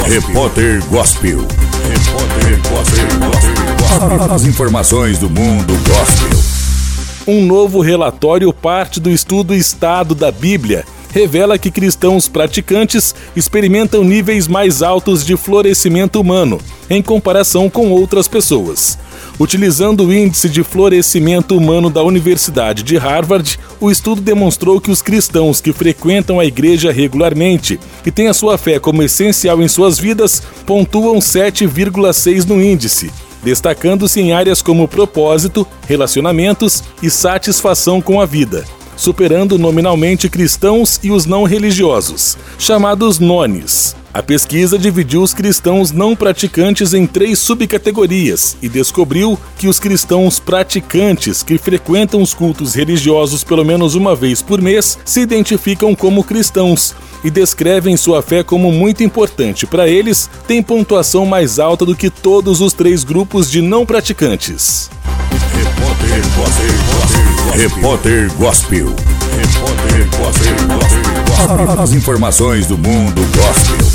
Repórter Gospel. As informações do mundo gospel. Um novo relatório, parte do estudo Estado da Bíblia, revela que cristãos praticantes experimentam níveis mais altos de florescimento humano, em comparação com outras pessoas. Utilizando o Índice de Florescimento Humano da Universidade de Harvard, o estudo demonstrou que os cristãos que frequentam a igreja regularmente e têm a sua fé como essencial em suas vidas pontuam 7,6 no índice, destacando-se em áreas como propósito, relacionamentos e satisfação com a vida, superando nominalmente cristãos e os não religiosos, chamados nones. A pesquisa dividiu os cristãos não praticantes em 3 subcategorias e descobriu que os cristãos praticantes que frequentam os cultos religiosos pelo menos uma vez por mês se identificam como cristãos e descrevem sua fé como muito importante para eles, têm pontuação mais alta do que todos os 3 grupos de não praticantes. Repórter Gospel. As informações do mundo gospel.